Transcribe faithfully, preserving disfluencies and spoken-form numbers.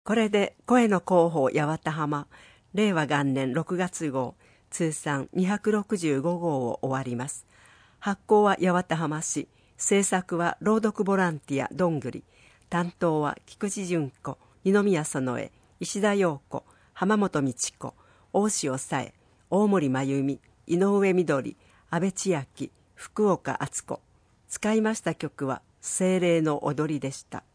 これで声の広報八幡浜令和元年ろくがつ号通算にひゃくろくじゅうご号を終わります。発行は八幡浜市、制作は朗読ボランティアどんぐり、担当は菊池純子、二宮園江、石田陽子、浜本道子、大塩紗恵、大森真由美、井上みどり、安倍千秋、福岡敦子。使いました曲は精霊の踊りでした。